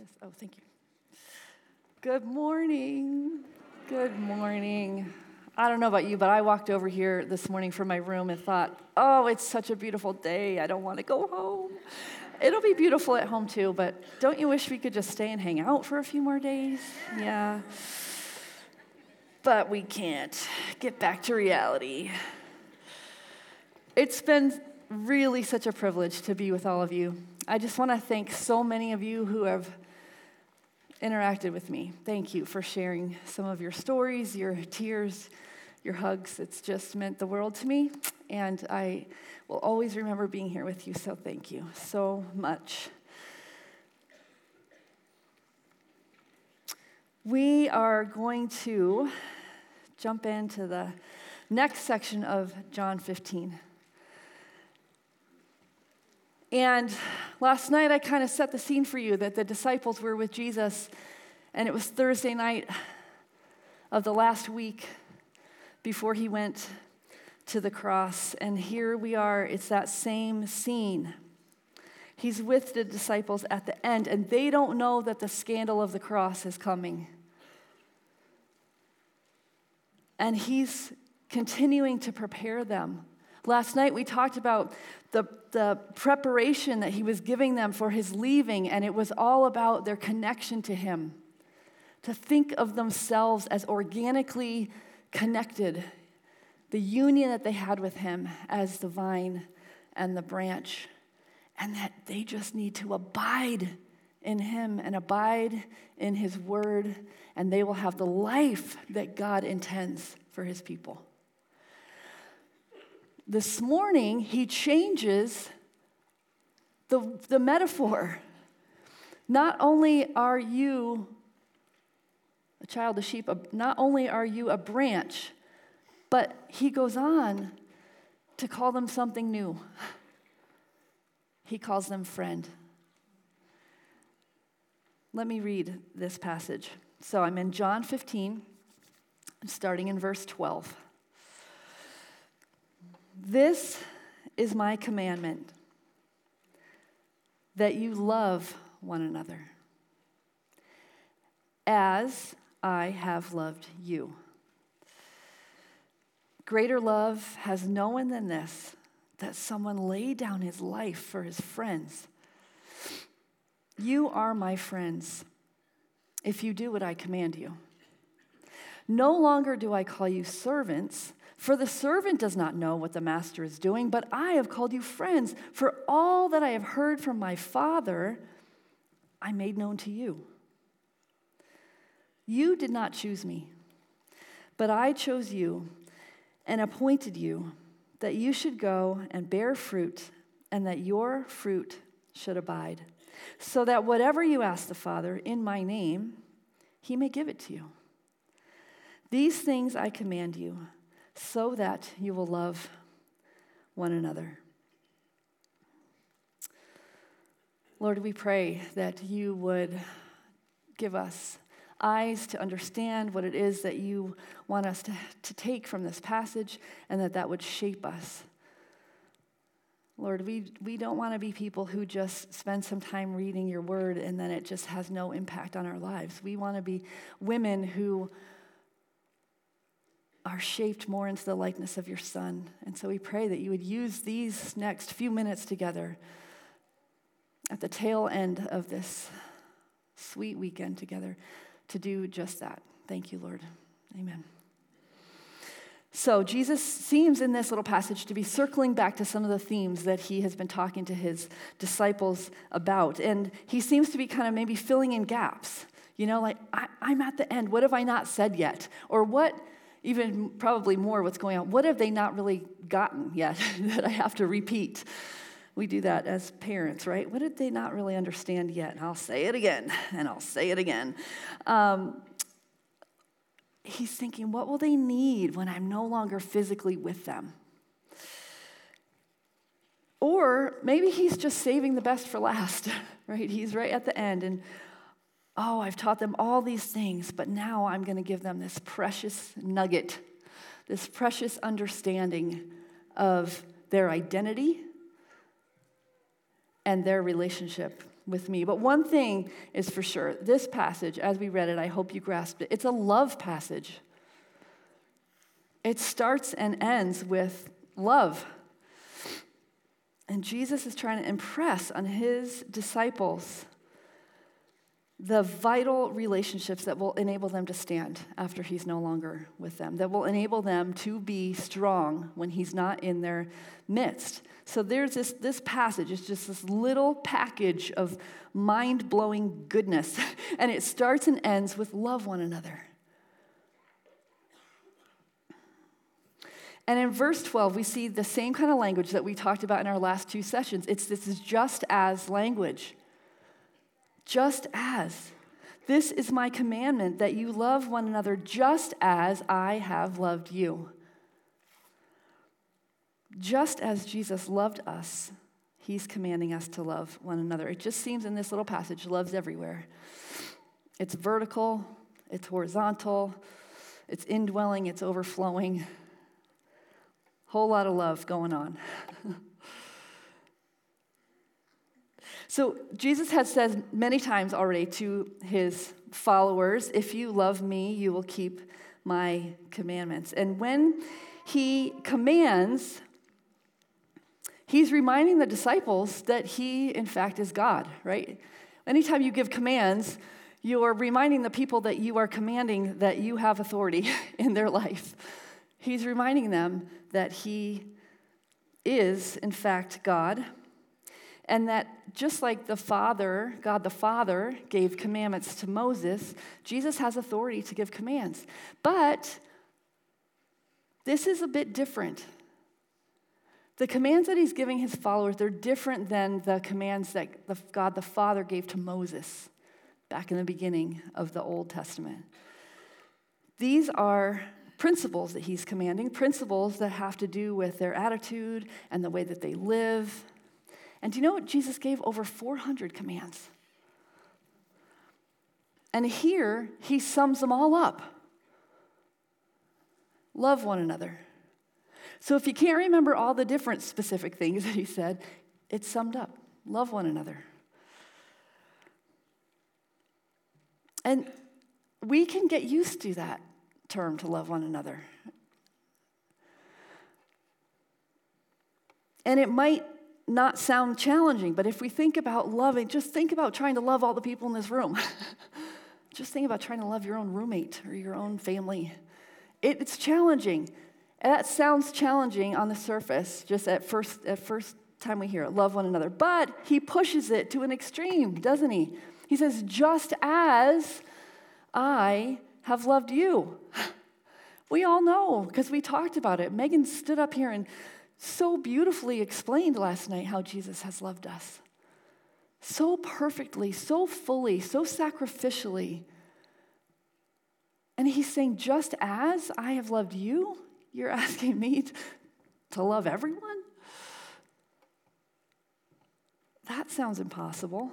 this. Oh, thank you. Good morning. Good morning. I don't know about you, but I walked over here this morning from my room and thought, oh, it's such a beautiful day. I don't want to go home. It'll be beautiful at home too, but don't you wish we could just stay and hang out for a few more days? Yeah. But we can't. Get back to reality. It's been really such a privilege to be with all of you. I just want to thank so many of you who have interacted with me. Thank you for sharing some of your stories, your tears, your hugs. It's just meant the world to me, and I will always remember being here with you, so thank you so much. We are going to jump into the next section of John 15. And last night I kind of set the scene for you that the disciples were with Jesus, and it was Thursday night of the last week before he went to the cross. And here we are, it's that same scene. He's with the disciples at the end, and they don't know that the scandal of the cross is coming. And he's continuing to prepare them. Last night we talked about the preparation that he was giving them for his leaving, and it was all about their connection to him. To think of themselves as organically connected, the union that they had with him as the vine and the branch, and that they just need to abide in him and abide in his word, and they will have the life that God intends for his people. This morning, he changes the metaphor. Not only are you a child of sheep, not only are you a branch, but he goes on to call them something new. He calls them friend. Let me read this passage. So I'm in John 15, starting in verse 12. This is my commandment, that you love one another as I have loved you. Greater love has no one than this, that someone lay down his life for his friends. You are my friends if you do what I command you. No longer do I call you servants, for the servant does not know what the master is doing, but I have called you friends, for all that I have heard from my Father, I made known to you. You did not choose me, but I chose you and appointed you that you should go and bear fruit, and that your fruit should abide, so that whatever you ask the Father in my name, he may give it to you. These things I command you, so that you will love one another. Lord, we pray that you would give us eyes to understand what it is that you want us to take from this passage, and that would shape us. Lord, we don't want to be people who just spend some time reading your word and then it just has no impact on our lives. We want to be women who are shaped more into the likeness of your Son. And so we pray that you would use these next few minutes together at the tail end of this sweet weekend together to do just that. Thank you, Lord. Amen. So Jesus seems in this little passage to be circling back to some of the themes that he has been talking to his disciples about. And he seems to be kind of maybe filling in gaps. You know, like, I'm at the end. What have I not said yet? Or what, even probably more what's going on, what have they not really gotten yet that I have to repeat? We do that as parents, right? What did they not really understand yet? And I'll say it again, and I'll say it again. He's thinking, what will they need when I'm no longer physically with them? Or maybe he's just saving the best for last, right? He's right at the end, and I've taught them all these things, but now I'm going to give them this precious nugget, this precious understanding of their identity and their relationship with me. But one thing is for sure, this passage, as we read it, I hope you grasped it, it's a love passage. It starts and ends with love. And Jesus is trying to impress on his disciples the vital relationships that will enable them to stand after he's no longer with them, that will enable them to be strong when he's not in their midst. So there's this passage, it's just this little package of mind-blowing goodness, and it starts and ends with love one another. And in verse 12, we see the same kind of language that we talked about in our last two sessions. This is just as language. Just as. This is my commandment, that you love one another just as I have loved you. Just as Jesus loved us, he's commanding us to love one another. It just seems in this little passage, love's everywhere. It's vertical, it's horizontal, it's indwelling, it's overflowing. Whole lot of love going on. So Jesus has said many times already to his followers, if you love me, you will keep my commandments. And when he commands, he's reminding the disciples that he, in fact, is God, right? Anytime you give commands, you're reminding the people that you are commanding that you have authority in their life. He's reminding them that he is, in fact, God, and that just like the Father, God the Father, gave commandments to Moses, Jesus has authority to give commands. But this is a bit different. The commands that he's giving his followers, they're different than the commands that God the Father gave to Moses back in the beginning of the Old Testament. These are principles that he's commanding, principles that have to do with their attitude and the way that they live. And do you know what? Jesus gave over 400 commands. And here, he sums them all up. Love one another. So if you can't remember all the different specific things that he said, it's summed up. Love one another. And we can get used to that term, to love one another. And it might not sound challenging, but if we think about loving, just think about trying to love all the people in this room. Just think about trying to love your own roommate or your own family. It's challenging. That sounds challenging on the surface, just at first time we hear it, love one another. But he pushes it to an extreme, doesn't he? He says, just as I have loved you. We all know, because we talked about it. Megan stood up here and so beautifully explained last night how Jesus has loved us. So perfectly, so fully, so sacrificially. And he's saying, just as I have loved you, you're asking me to love everyone? That sounds impossible.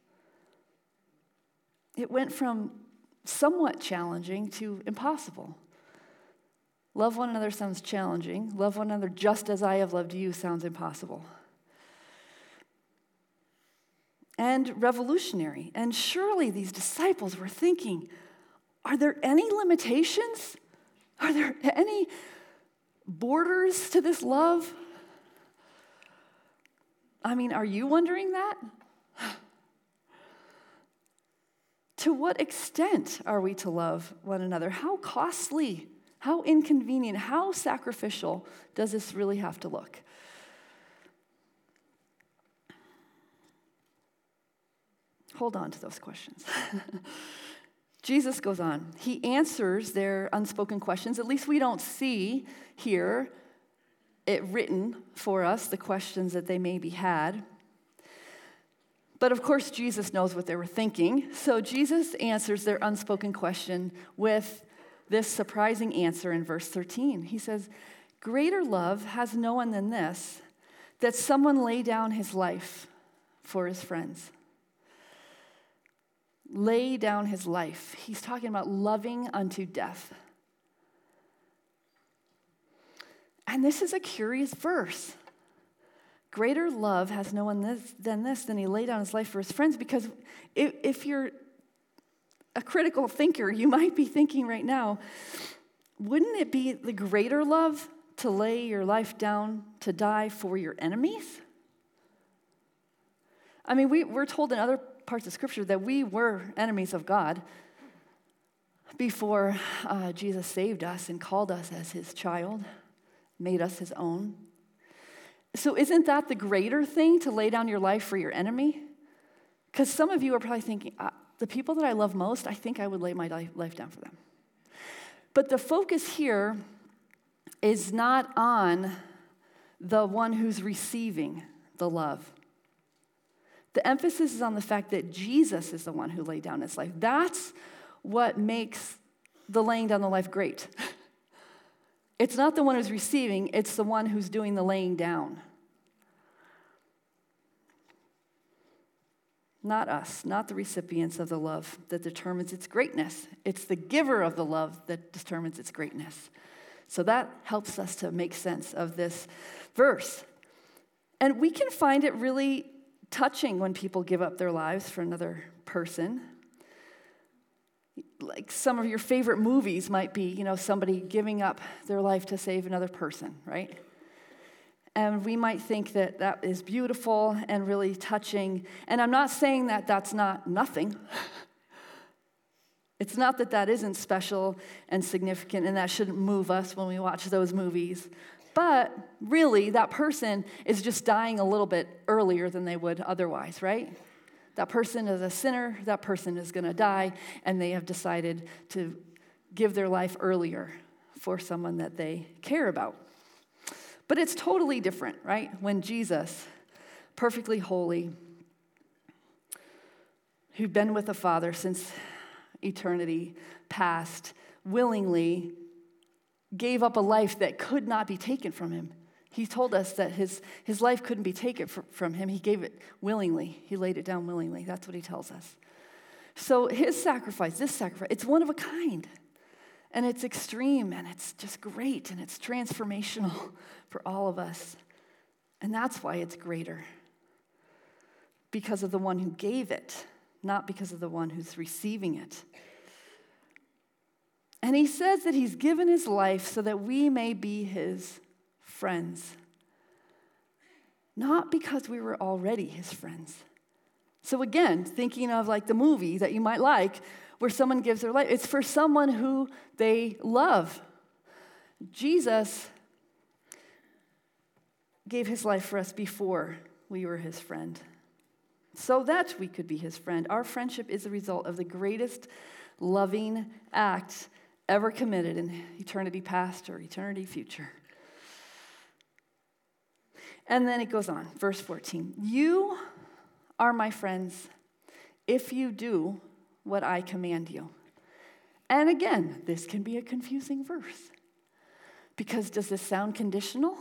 It went from somewhat challenging to impossible. Love one another sounds challenging. Love one another just as I have loved you sounds impossible. And revolutionary. And surely these disciples were thinking, are there any limitations? Are there any borders to this love? I mean, are you wondering that? To what extent are we to love one another? How costly, how inconvenient, how sacrificial does this really have to look? Hold on to those questions. Jesus goes on. He answers their unspoken questions. At least we don't see here it written for us, the questions that they maybe had. But of course, Jesus knows what they were thinking. So Jesus answers their unspoken question with this surprising answer in verse 13. He says, greater love has no one than this, that someone lay down his life for his friends. Lay down his life. He's talking about loving unto death. And this is a curious verse. Greater love has no one than he laid down his life for his friends. Because if you're a critical thinker, you might be thinking right now, wouldn't it be the greater love to lay your life down to die for your enemies? I mean, we're told in other parts of Scripture that we were enemies of God before Jesus saved us and called us as his child, made us his own. So isn't that the greater thing, to lay down your life for your enemy? Because some of you are probably thinking, the people that I love most, I think I would lay my life down for them. But the focus here is not on the one who's receiving the love. The emphasis is on the fact that Jesus is the one who laid down his life. That's what makes the laying down the life great. It's not the one who's receiving, it's the one who's doing the laying down. Not us, not the recipients of the love that determines its greatness. It's the giver of the love that determines its greatness. So that helps us to make sense of this verse. And we can find it really touching when people give up their lives for another person. Like some of your favorite movies might be, somebody giving up their life to save another person, right? And we might think that that is beautiful and really touching. And I'm not saying that that's not nothing. It's not that that isn't special and significant and that shouldn't move us when we watch those movies. But really, that person is just dying a little bit earlier than they would otherwise, right? That person is a sinner, that person is going to die, and they have decided to give their life earlier for someone that they care about. But it's totally different, right? When Jesus, perfectly holy, who'd been with the Father since eternity past, willingly gave up a life that could not be taken from him. He told us that his life couldn't be taken from him. He gave it willingly. He laid it down willingly. That's what he tells us. So his sacrifice, this sacrifice, it's one of a kind. And it's extreme, and it's just great, and it's transformational for all of us. And that's why it's greater. Because of the one who gave it, not because of the one who's receiving it. And he says that he's given his life so that we may be his friends. Not because we were already his friends. So again, thinking of like the movie that you might like, where someone gives their life, it's for someone who they love. Jesus gave his life for us before we were his friend, so that we could be his friend. Our friendship is the result of the greatest loving act ever committed in eternity past or eternity future. And then it goes on, verse 14. You are my friends if you do what I command you. And again, this can be a confusing verse. Because does this sound conditional?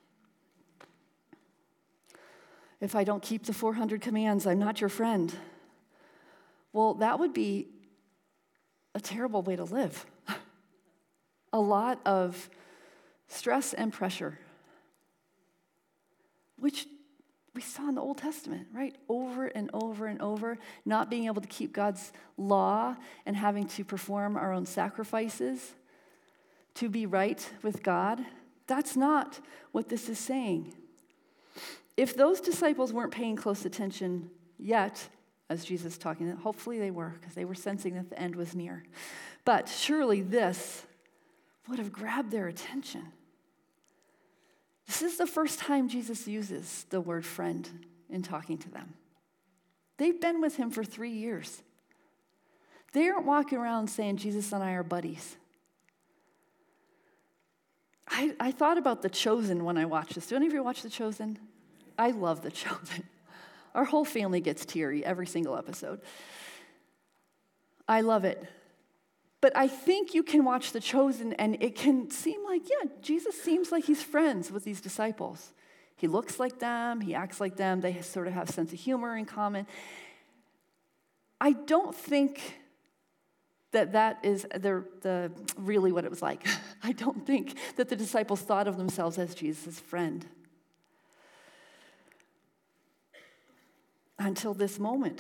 If I don't keep the 400 commands, I'm not your friend. Well, that would be a terrible way to live. A lot of stress and pressure, which we saw in the Old Testament, right? Over and over and over, not being able to keep God's law and having to perform our own sacrifices to be right with God. That's not what this is saying. If those disciples weren't paying close attention yet, as Jesus is talking, hopefully they were, because they were sensing that the end was near. But surely this would have grabbed their attention. This is the first time Jesus uses the word friend in talking to them. They've been with him for 3 years. They aren't walking around saying, Jesus and I are buddies. I thought about The Chosen when I watched this. Do any of you watch The Chosen? I love The Chosen. Our whole family gets teary every single episode. I love it. But I think you can watch The Chosen and it can seem like, yeah, Jesus seems like he's friends with these disciples. He looks like them, he acts like them, they sort of have a sense of humor in common. I don't think that is the really what it was like. I don't think that the disciples thought of themselves as Jesus' friend. until this moment.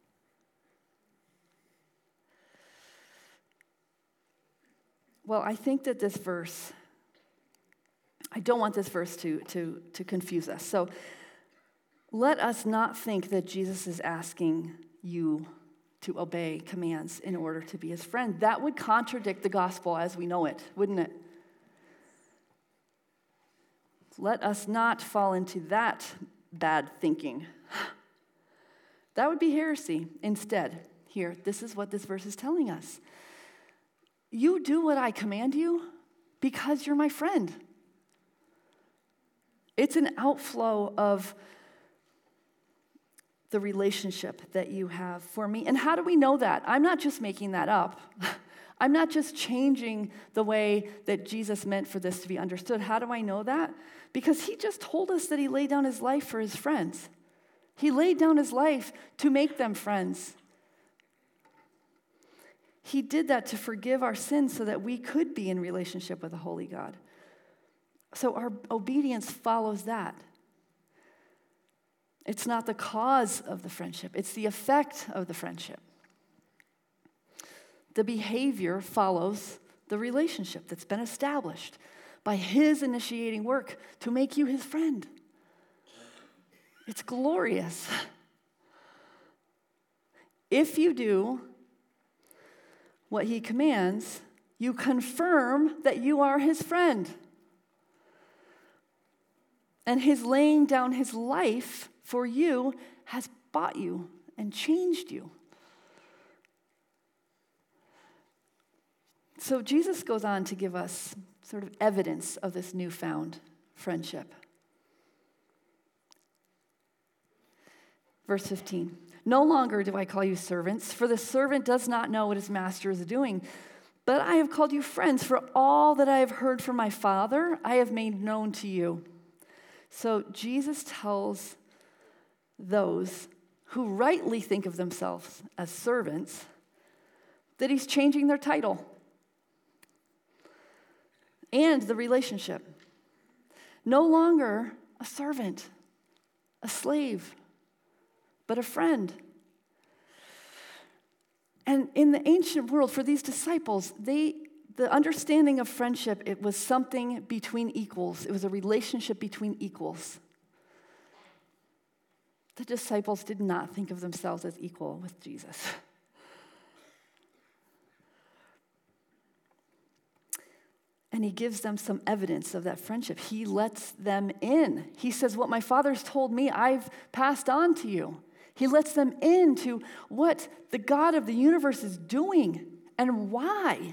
Well, I think that this verse, I don't want this verse to confuse us. So let us not think that Jesus is asking you to obey commands in order to be his friend. That would contradict the gospel as we know it, wouldn't it? Let us not fall into that bad thinking. That would be heresy. Instead, here, this is what this verse is telling us. You do what I command you because you're my friend. It's an outflow of the relationship that you have for me. And how do we know that? I'm not just making that up. I'm not just changing the way that Jesus meant for this to be understood. How do I know that? Because he just told us that he laid down his life for his friends. He laid down his life to make them friends. He did that to forgive our sins so that we could be in relationship with a holy God. So our obedience follows that. It's not the cause of the friendship, it's the effect of the friendship. The behavior follows the relationship that's been established by his initiating work to make you his friend. It's glorious. If you do what he commands, you confirm that you are his friend. And his laying down his life for you has bought you and changed you. So Jesus goes on to give us sort of evidence of this newfound friendship. Verse 15. No longer do I call you servants, for the servant does not know what his master is doing. But I have called you friends, for all that I have heard from my Father, I have made known to you. So Jesus tells those who rightly think of themselves as servants that he's changing their title and the relationship. No longer a servant, a slave, but a friend. And in the ancient world, for these disciples, the understanding of friendship, it was something between equals. It was a relationship between equals. The disciples did not think of themselves as equal with Jesus. And he gives them some evidence of that friendship. He lets them in. He says, what my Father's told me, I've passed on to you. He lets them into what the God of the universe is doing and why.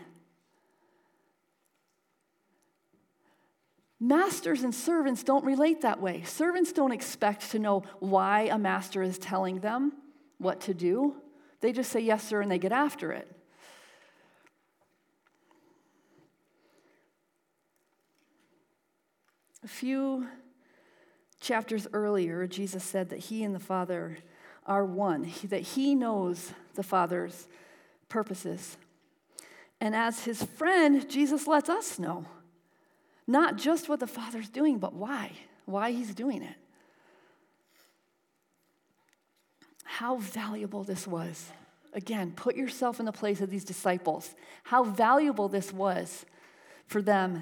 Masters and servants don't relate that way. Servants don't expect to know why a master is telling them what to do. They just say, yes, sir, and they get after it. A few chapters earlier, Jesus said that he and the Father are one, that he knows the Father's purposes. And as his friend, Jesus lets us know not just what the Father's doing, but why he's doing it. How valuable this was. Again, put yourself in the place of these disciples. How valuable this was for them,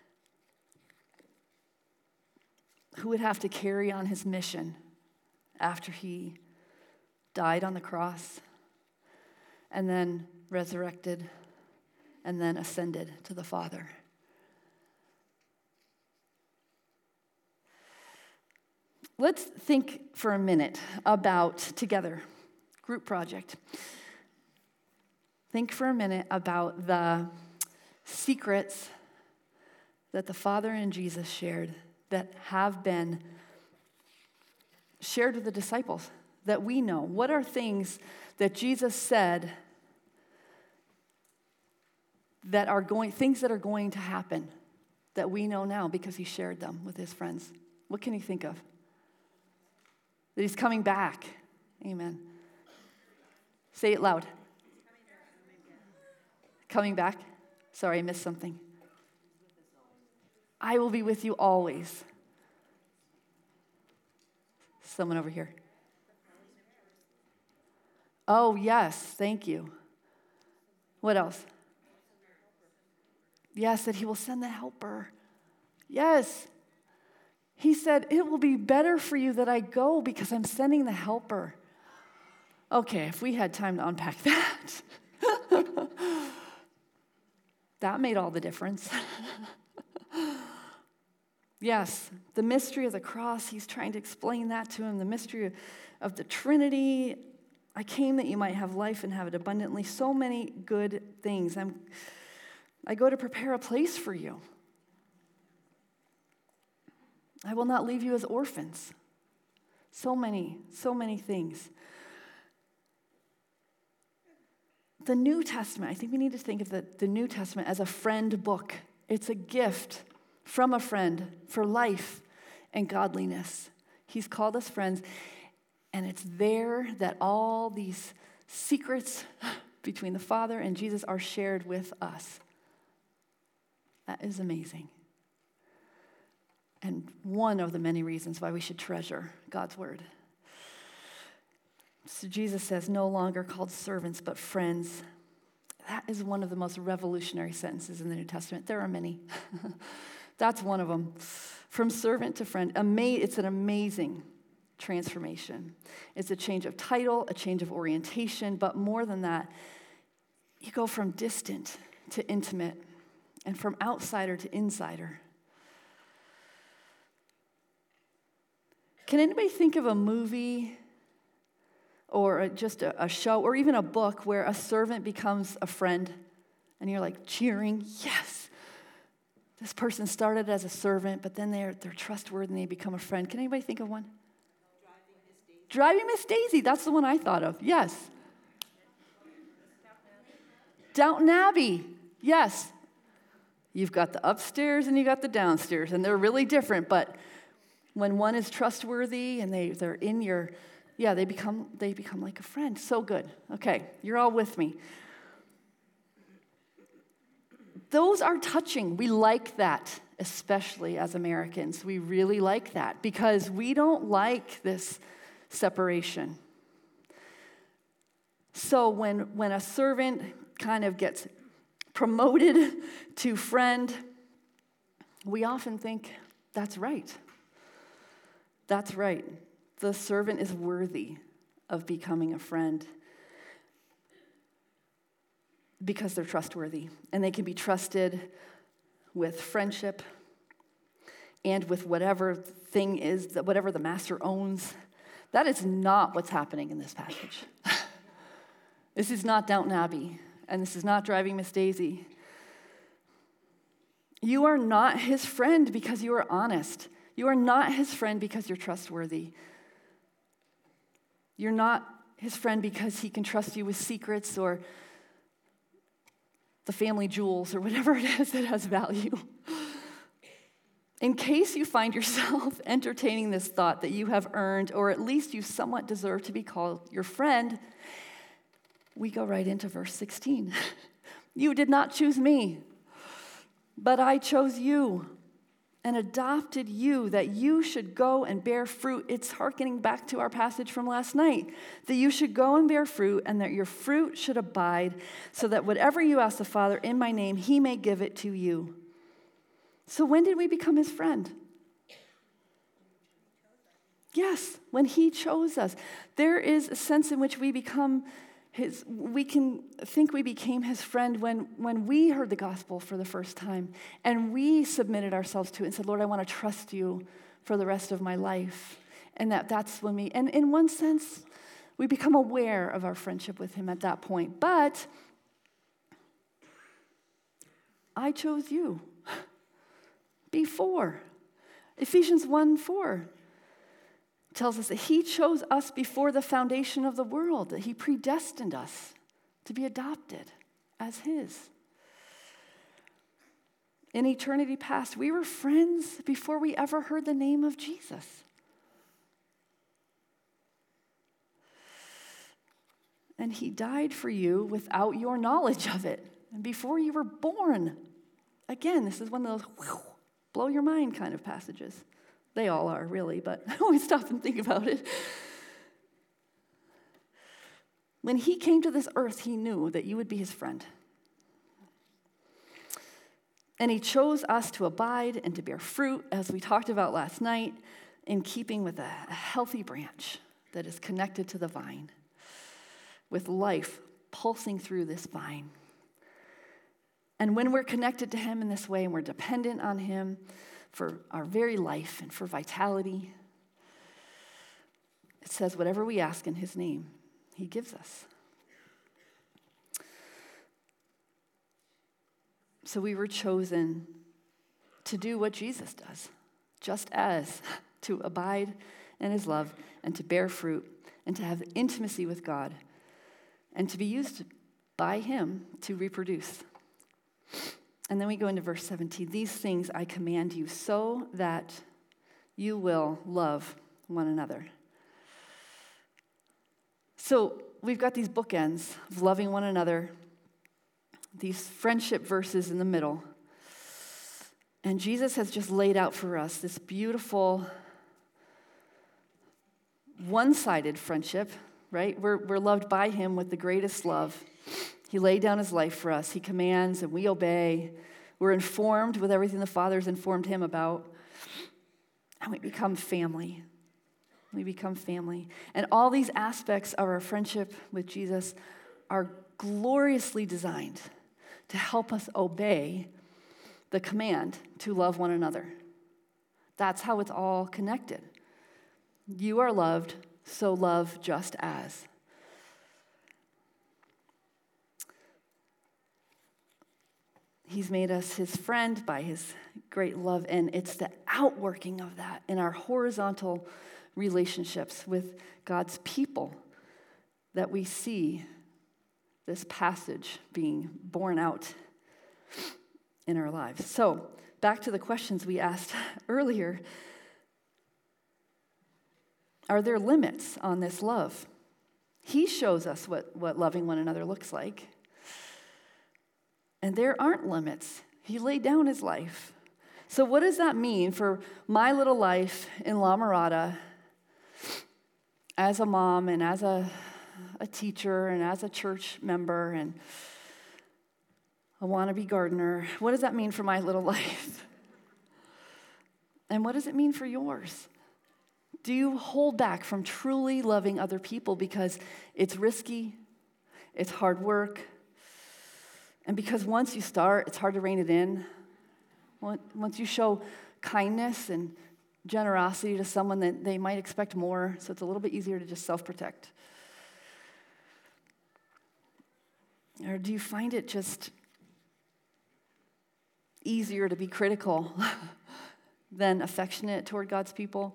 who would have to carry on his mission after he died on the cross and then resurrected and then ascended to the Father. Let's think for a minute about, together, group project. Think for a minute about the secrets that the Father and Jesus shared that have been shared with the disciples that we know. What are things that Jesus said that are going to happen that we know now because he shared them with his friends? What can you think of? That he's coming back. Amen. Say it loud. Coming back. Sorry, I missed something. I will be with you always. Someone over here. Oh, yes, thank you. What else? Yes, that he will send the helper. Yes. He said, it will be better for you that I go because I'm sending the helper. Okay, if we had time to unpack that. That made all the difference. Yes, the mystery of the cross, he's trying to explain that to him. The mystery of the Trinity. I came that you might have life and have it abundantly. So many good things. I go to prepare a place for you. I will not leave you as orphans. So many things. The New Testament, I think we need to think of the New Testament as a friend book. It's a gift from a friend for life and godliness. He's called us friends, and it's there that all these secrets between the Father and Jesus are shared with us. That is amazing. And one of the many reasons why we should treasure God's word. So Jesus says, no longer called servants, but friends. That is one of the most revolutionary sentences in the New Testament. There are many. That's one of them. From servant to friend. It's an amazing transformation. It's a change of title, a change of orientation, but more than that, you go from distant to intimate and from outsider to insider. Can anybody think of a movie or just a show or even a book where a servant becomes a friend and you're like cheering, yes, this person started as a servant, but then they're trustworthy and they become a friend. Can anybody think of one? Driving Miss Daisy, that's the one I thought of, yes. Downton Abbey, yes. You've got the upstairs and you got the downstairs, and they're really different, but when one is trustworthy and they're in your, they become like a friend. So good. Okay, you're all with me. Those are touching. We like that, especially as Americans. We really like that because we don't like this separation. So when a servant kind of gets promoted to friend, we often think, that's right. That's right. The servant is worthy of becoming a friend because they're trustworthy and they can be trusted with friendship and with whatever thing is, whatever the master owns. That is not what's happening in this passage. This is not Downton Abbey, and this is not Driving Miss Daisy. You are not his friend because you are honest. You are not his friend because you're trustworthy. You're not his friend because he can trust you with secrets or the family jewels or whatever it is that has value. In case you find yourself entertaining this thought that you have earned, or at least you somewhat deserve to be called your friend, we go right into verse 16. You did not choose me, but I chose you and adopted you that you should go and bear fruit. It's hearkening back to our passage from last night, that you should go and bear fruit and that your fruit should abide, so that whatever you ask the Father in my name, he may give it to you. So when did we become his friend? Yes, when he chose us. There is a sense in which we become we can think we became his friend when we heard the gospel for the first time and we submitted ourselves to it and said, Lord, I want to trust you for the rest of my life. And that's when and in one sense, we become aware of our friendship with him at that point. But I chose you before. Ephesians 1:4 tells us that he chose us before the foundation of the world, that he predestined us to be adopted as his. In eternity past, we were friends before we ever heard the name of Jesus. And he died for you without your knowledge of it, and before you were born. Again, this is one of those blow your mind kind of passages. They all are, really, but I always stop and think about it. When he came to this earth, he knew that you would be his friend. And he chose us to abide and to bear fruit, as we talked about last night, in keeping with a healthy branch that is connected to the vine, with life pulsing through this vine. And when we're connected to him in this way and we're dependent on him for our very life and for vitality, it says whatever we ask in his name, he gives us. So we were chosen to do what Jesus does, just as to abide in his love and to bear fruit and to have intimacy with God and to be used by him to reproduce. And then we go into verse 17. These things I command you so that you will love one another. So we've got these bookends of loving one another, these friendship verses in the middle. And Jesus has just laid out for us this beautiful one-sided friendship, right? We're loved by him with the greatest love. He laid down his life for us. He commands and we obey. We're informed with everything the Father's informed him about. And we become family. We become family. And all these aspects of our friendship with Jesus are gloriously designed to help us obey the command to love one another. That's how it's all connected. You are loved, so love just as. He's made us his friend by his great love, and it's the outworking of that in our horizontal relationships with God's people that we see this passage being borne out in our lives. So, back to the questions we asked earlier. Are there limits on this love? He shows us what loving one another looks like. And there aren't limits. He laid down his life. So what does that mean for my little life in La Mirada as a mom and as a teacher and as a church member and a wannabe gardener? What does that mean for my little life? And what does it mean for yours? Do you hold back from truly loving other people because it's risky, it's hard work, and because once you start, it's hard to rein it in? Once you show kindness and generosity to someone, that they might expect more, so it's a little bit easier to just self-protect. Or do you find it just easier to be critical than affectionate toward God's people?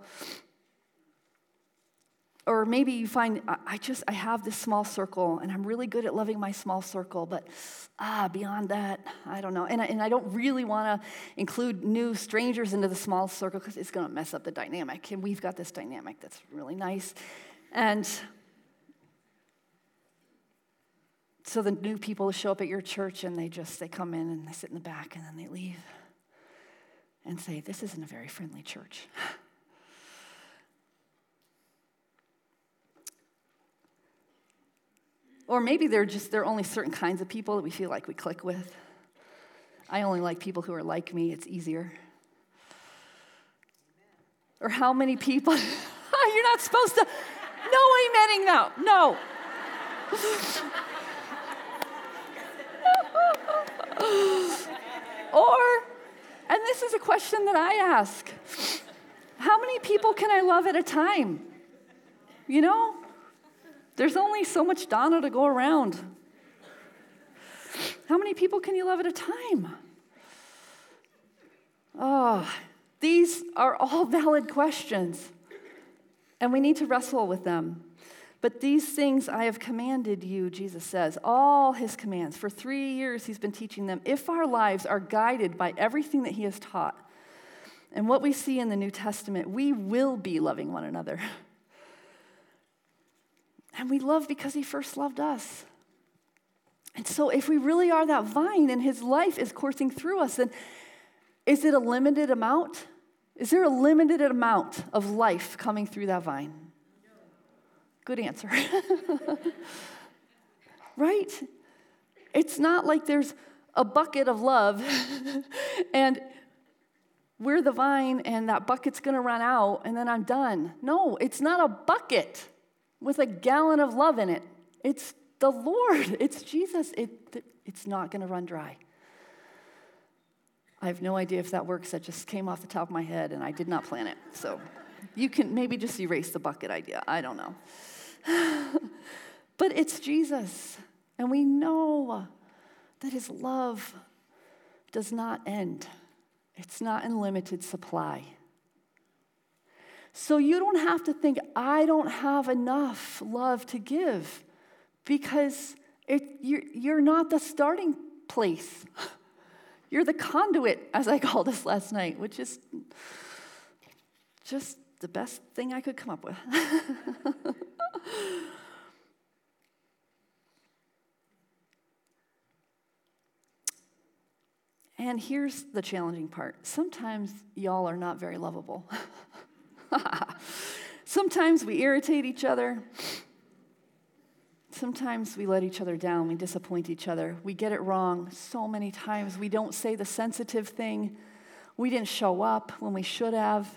Or maybe you find, I have this small circle, and I'm really good at loving my small circle, but beyond that, I don't know. And I don't really want to include new strangers into the small circle because it's going to mess up the dynamic. And we've got this dynamic that's really nice. And so the new people show up at your church, and they come in, and they sit in the back, and then they leave and say, this isn't a very friendly church. Or maybe there are only certain kinds of people that we feel like we click with. I only like people who are like me. It's easier. Or how many people... You're not supposed to... No amening now. No. And this is a question that I ask. How many people can I love at a time? You know? There's only so much Donna to go around. How many people can you love at a time? These are all valid questions, and we need to wrestle with them. But these things I have commanded you, Jesus says, all his commands. For 3 years he's been teaching them. If our lives are guided by everything that he has taught and what we see in the New Testament, we will be loving one another. And we love because he first loved us. And so if we really are that vine and his life is coursing through us, then is it a limited amount? Is there a limited amount of life coming through that vine? Good answer. right? It's not like there's a bucket of love and we're the vine and that bucket's going to run out and then I'm done. No, it's not a bucket with a gallon of love in it. It's the Lord. It's Jesus. It's not going to run dry. I have no idea if that works. That just came off the top of my head and I did not plan it. So you can maybe just erase the bucket idea. I don't know. But it's Jesus. And we know that his love does not end. It's not in limited supply. So you don't have to think, I don't have enough love to give, because you're not the starting place. You're the conduit, as I called this last night, which is just the best thing I could come up with. And here's the challenging part. Sometimes y'all are not very lovable. Sometimes we irritate each other. Sometimes we let each other down. We disappoint each other. We get it wrong so many times. We don't say the sensitive thing. We didn't show up when we should have.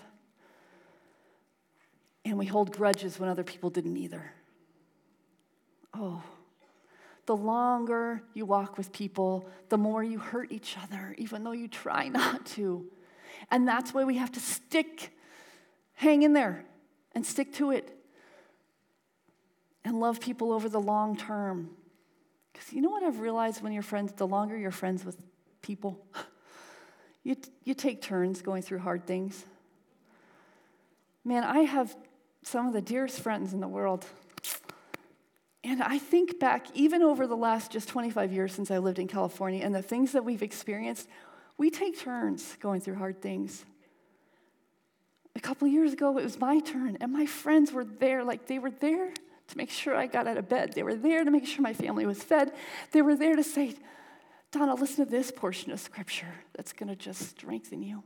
And we hold grudges when other people didn't either. Oh, the longer you walk with people, the more you hurt each other, even though you try not to. And that's why we have to hang in there and stick to it and love people over the long term. Because you know what I've realized when you're friends, the longer you're friends with people, you take turns going through hard things. Man, I have some of the dearest friends in the world. And I think back, even over the last just 25 years since I lived in California, and the things that we've experienced, we take turns going through hard things. A couple of years ago, it was my turn, and my friends were there, like they were there to make sure I got out of bed. They were there to make sure my family was fed. They were there to say, Donna, listen to this portion of Scripture that's going to just strengthen you.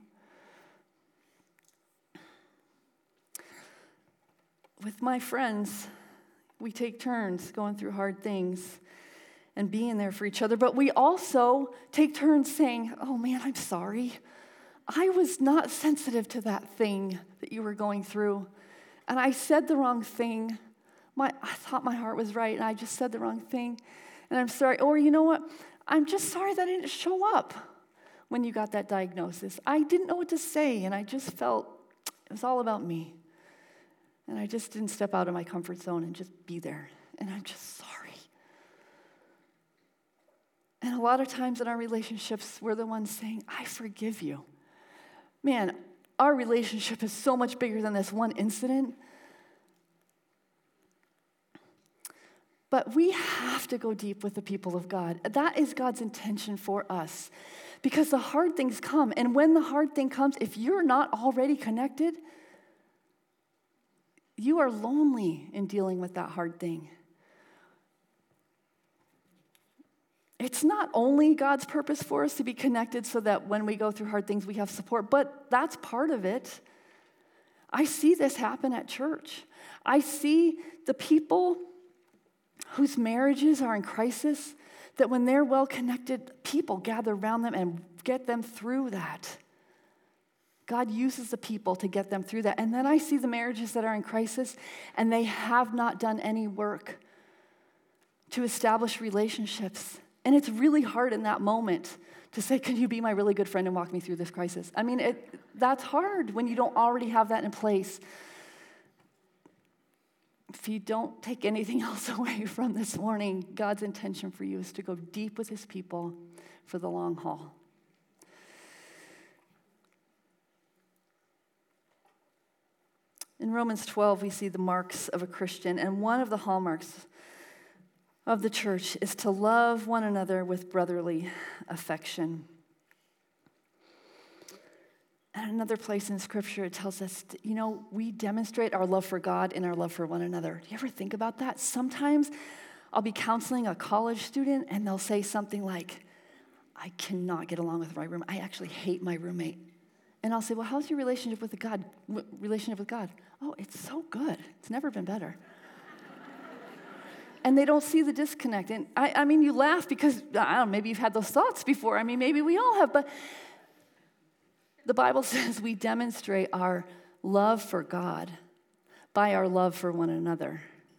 With my friends, we take turns going through hard things and being there for each other, but we also take turns saying, oh man, I'm sorry. I was not sensitive to that thing that you were going through, and I said the wrong thing. I thought my heart was right, and I just said the wrong thing, and I'm sorry. Or you know what? I'm just sorry that I didn't show up when you got that diagnosis. I didn't know what to say, and I just felt it was all about me. And I just didn't step out of my comfort zone and just be there. And I'm just sorry. And a lot of times in our relationships, we're the ones saying, I forgive you. Man, our relationship is so much bigger than this one incident. But we have to go deep with the people of God. That is God's intention for us. Because the hard things come. And when the hard thing comes, if you're not already connected, you are lonely in dealing with that hard thing. It's not only God's purpose for us to be connected so that when we go through hard things, we have support, but that's part of it. I see this happen at church. I see the people whose marriages are in crisis, that when they're well-connected, people gather around them and get them through that. God uses the people to get them through that. And then I see the marriages that are in crisis, and they have not done any work to establish relationships. And it's really hard in that moment to say, can you be my really good friend and walk me through this crisis? I mean, that's hard when you don't already have that in place. If you don't take anything else away from this morning, God's intention for you is to go deep with his people for the long haul. In Romans 12, we see the marks of a Christian, and one of the hallmarks of the church is to love one another with brotherly affection. And another place in Scripture, it tells us, we demonstrate our love for God and our love for one another. Do you ever think about that? Sometimes I'll be counseling a college student, and they'll say something like, I cannot get along with my roommate. I actually hate my roommate. And I'll say, well, how's your relationship with God? Oh, it's so good. It's never been better. And they don't see the disconnect. And I mean, you laugh because, I don't know, maybe you've had those thoughts before. I mean, maybe we all have. But the Bible says we demonstrate our love for God by our love for one another.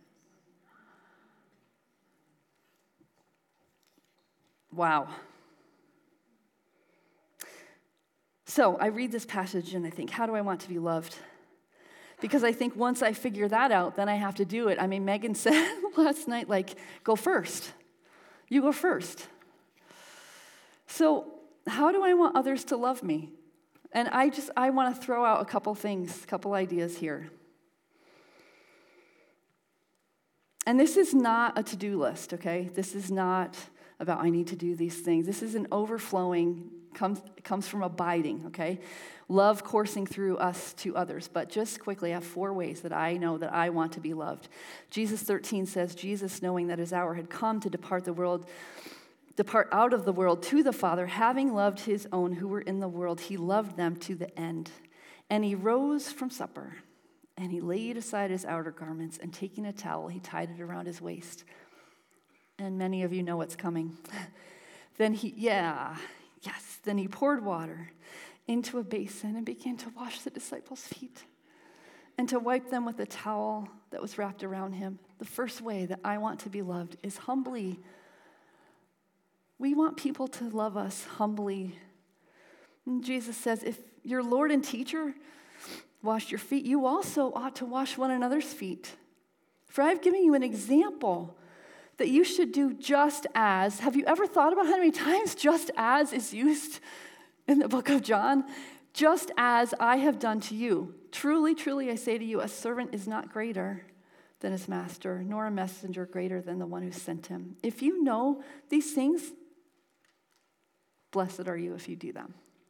Wow. So I read this passage and I think, how do I want to be loved? Because I think once I figure that out, then I have to do it. I mean, Megan said last night, like, go first. You go first. So how do I want others to love me? And I want to throw out a couple things, a couple ideas here. And this is not a to-do list, okay? This is not about I need to do these things. This is an overflowing, comes from abiding, okay? Love coursing through us to others. But just quickly, I have 4 ways that I know that I want to be loved. Jesus 13 says, Jesus, knowing that his hour had come to depart out of the world to the Father, having loved his own who were in the world, he loved them to the end. And he rose from supper, and he laid aside his outer garments, and taking a towel, he tied it around his waist. And many of you know what's coming. Then he poured water into a basin and began to wash the disciples' feet and to wipe them with a towel that was wrapped around him. The first way that I want to be loved is humbly. We want people to love us humbly. And Jesus says, if your Lord and teacher washed your feet, you also ought to wash one another's feet. For I've given you an example that you should do just as. Have you ever thought about how many times just as is used in the book of John? Just as I have done to you. Truly, truly, I say to you, a servant is not greater than his master, nor a messenger greater than the one who sent him. If you know these things, blessed are you if you do them.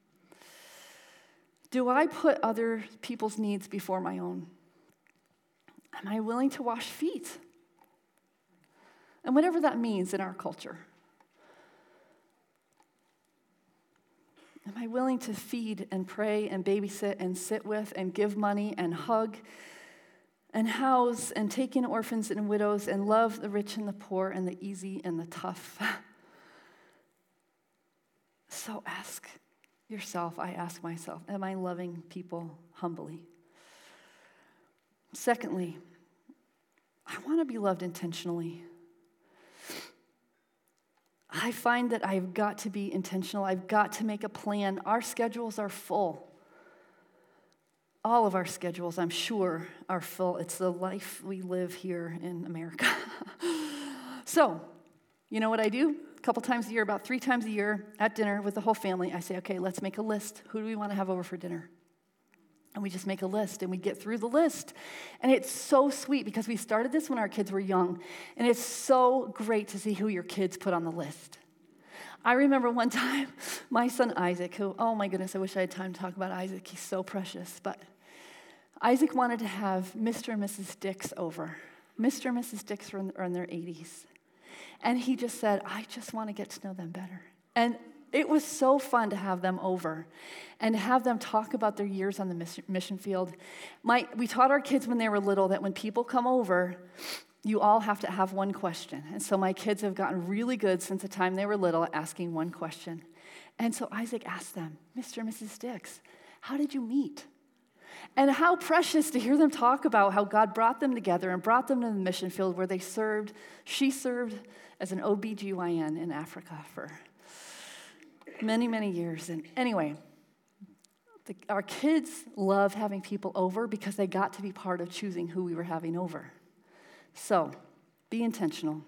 Do I put other people's needs before my own? Am I willing to wash feet? And whatever that means in our culture. Am I willing to feed and pray and babysit and sit with and give money and hug and house and take in orphans and widows and love the rich and the poor and the easy and the tough? So ask yourself, I ask myself, am I loving people humbly? Secondly, I want to be loved intentionally. I find that I've got to be intentional. I've got to make a plan. Our schedules are full. All of our schedules, I'm sure, are full. It's the life we live here in America. So, you know what I do? A couple times a year, about 3 times a year, at dinner with the whole family, I say, okay, let's make a list. Who do we want to have over for dinner? And we just make a list, and we get through the list. And it's so sweet because we started this when our kids were young, and it's so great to see who your kids put on the list. I remember one time, my son Isaac, who, oh my goodness, I wish I had time to talk about Isaac. He's so precious. But Isaac wanted to have Mr. and Mrs. Dix over. Mr. and Mrs. Dix are in their 80s. And he just said, I just want to get to know them better. And it was so fun to have them over and to have them talk about their years on the mission field. We taught our kids when they were little that when people come over, you all have to have one question. And so my kids have gotten really good since the time they were little at asking one question. And so Isaac asked them, Mr. and Mrs. Dix, how did you meet? And how precious to hear them talk about how God brought them together and brought them to the mission field where she served as an OBGYN in Africa for many, many years. And anyway, our kids love having people over because they got to be part of choosing who we were having over. So, be intentional.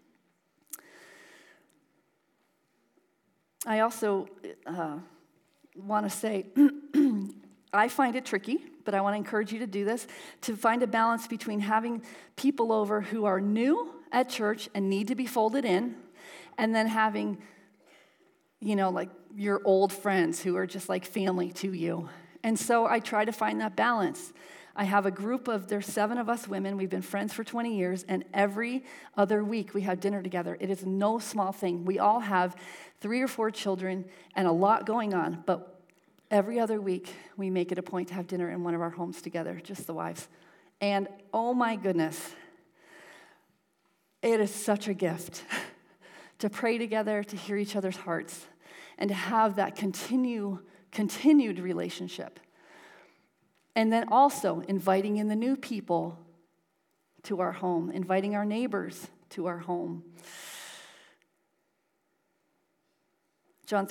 I also want to say, I find it tricky, but I want to encourage you to do this, to find a balance between having people over who are new at church and need to be folded in, and then having, like your old friends who are just like family to you. And so I try to find that balance. I have a group there's 7 of us women. We've been friends for 20 years, and every other week we have dinner together. It is no small thing. We all have 3 or 4 children and a lot going on, but every other week we make it a point to have dinner in one of our homes together, just the wives. And oh my goodness, It is such a gift to pray together, to hear each other's hearts, and to have that continued relationship. And then also inviting in the new people to our home, inviting our neighbors to our home. John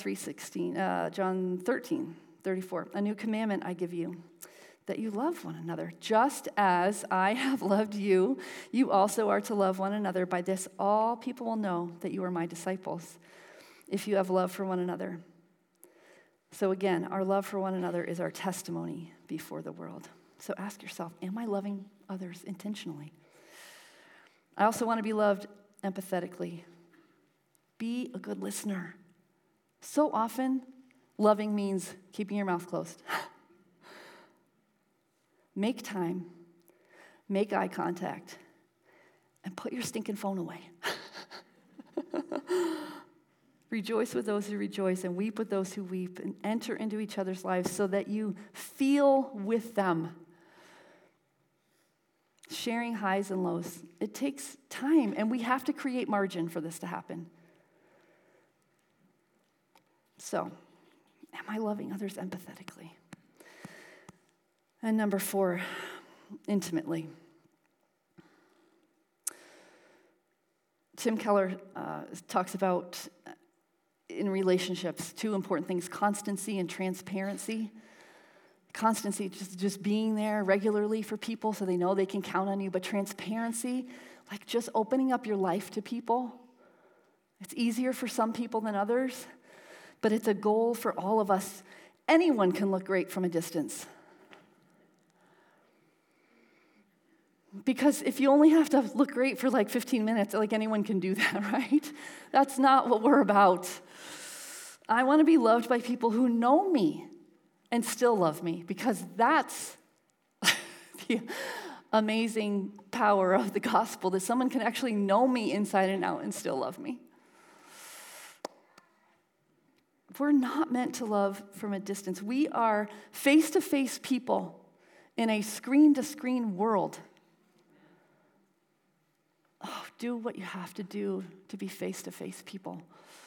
13:34. A new commandment I give you, that you love one another. Just as I have loved you, you also are to love one another. By this, all people will know that you are my disciples, if you have love for one another. So again, our love for one another is our testimony before the world. So ask yourself, am I loving others intentionally? I also want to be loved empathetically. Be a good listener. So often, loving means keeping your mouth closed. Make time, make eye contact, and put your stinking phone away. Rejoice with those who rejoice and weep with those who weep, and enter into each other's lives so that you feel with them. Sharing highs and lows. It takes time, and we have to create margin for this to happen. So, am I loving others empathetically? And number 4, intimately. Tim Keller talks about, in relationships, 2 important things: constancy and transparency. Constancy, just being there regularly for people so they know they can count on you. But transparency, like just opening up your life to people. It's easier for some people than others, but it's a goal for all of us. Anyone can look great from a distance. Because if you only have to look great for like 15 minutes, like anyone can do that, right? That's not what we're about. I want to be loved by people who know me and still love me, because that's the amazing power of the gospel, that someone can actually know me inside and out and still love me. We're not meant to love from a distance. We are face-to-face people in a screen-to-screen world. Oh, do what you have to do to be face-to-face people.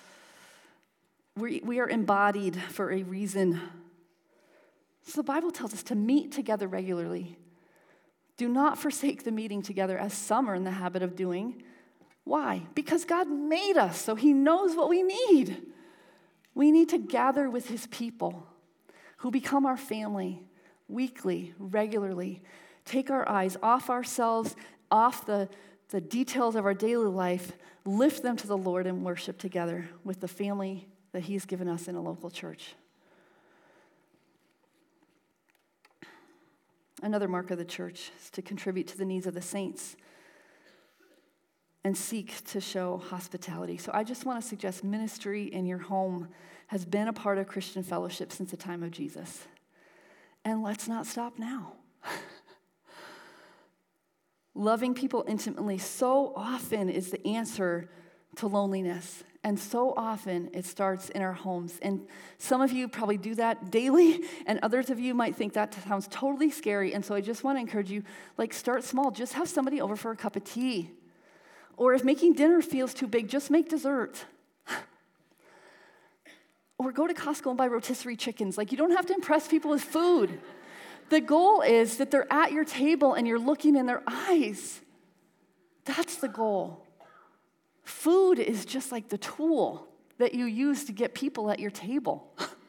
We are embodied for a reason. So the Bible tells us to meet together regularly. Do not forsake the meeting together, as some are in the habit of doing. Why? Because God made us, so he knows what we need. We need to gather with his people who become our family weekly, regularly. Take our eyes off ourselves, off the details of our daily life, lift them to the Lord and worship together with the family that he's given us in a local church. Another mark of the church is to contribute to the needs of the saints and seek to show hospitality. So I just want to suggest ministry in your home has been a part of Christian fellowship since the time of Jesus. And let's not stop now. Loving people intimately so often is the answer to loneliness. And so often it starts in our homes. And some of you probably do that daily, and others of you might think that sounds totally scary. And so I just want to encourage you, start small. Just have somebody over for a cup of tea. Or if making dinner feels too big, just make dessert. Or go to Costco and buy rotisserie chickens. You don't have to impress people with food. The goal is that they're at your table and you're looking in their eyes. That's the goal. Food is just like the tool that you use to get people at your table.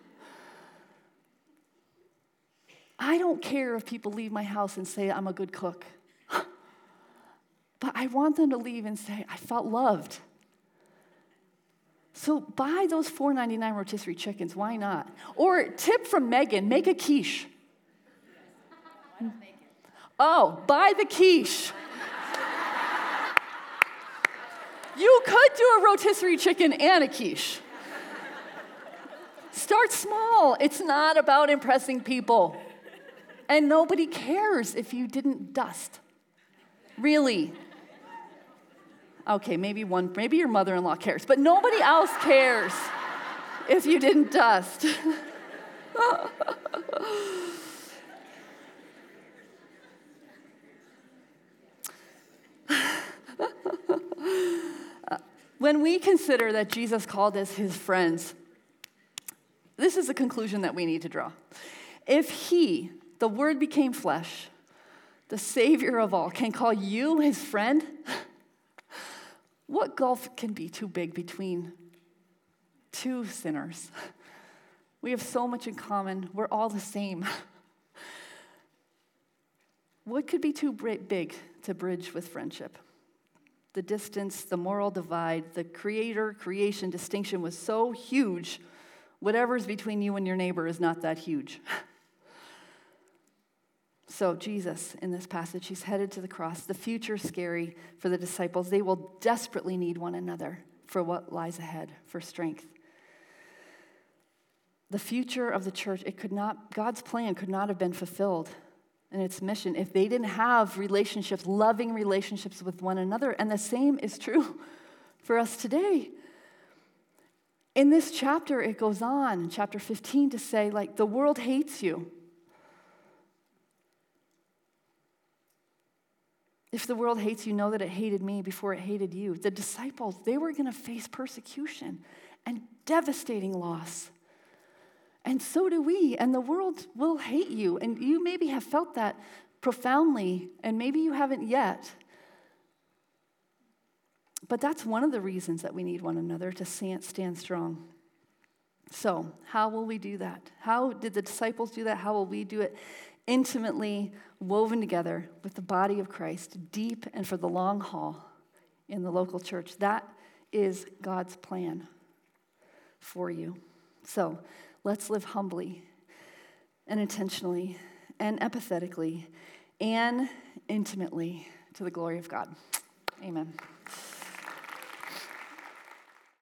I don't care if people leave my house and say I'm a good cook. But I want them to leave and say, I felt loved. So buy those $4.99 rotisserie chickens. Why not? Or tip from Megan, make a quiche. Oh, buy the quiche. You could do a rotisserie chicken and a quiche. Start small. It's not about impressing people. And nobody cares if you didn't dust. Really. Okay, maybe your mother-in-law cares, but nobody else cares if you didn't dust. When we consider that Jesus called us his friends, this is a conclusion that we need to draw. If he, the Word became flesh, the Savior of all, can call you his friend, what gulf can be too big between two sinners? We have so much in common. We're all the same. What could be too big to bridge with friendship? The distance, the moral divide, the creator-creation distinction was so huge, whatever's between you and your neighbor is not that huge. So Jesus, in this passage, he's headed to the cross. The future's scary for the disciples. They will desperately need one another for what lies ahead, for strength. The future of the church, God's plan could not have been fulfilled in its mission if they didn't have relationships, loving relationships with one another. And the same is true for us today. In this chapter, it goes on, in chapter 15, to say, like, the world hates you. If the world hates you, know that it hated me before it hated you. The disciples, they were going to face persecution and devastating loss. And so do we, and the world will hate you. And you maybe have felt that profoundly, and maybe you haven't yet. But that's one of the reasons that we need one another to stand strong. So, how will we do that? How did the disciples do that? How will we do it? Intimately woven together with the body of Christ, deep and for the long haul in the local church. That is God's plan for you. So, let's live humbly and intentionally and empathetically and intimately to the glory of God. Amen.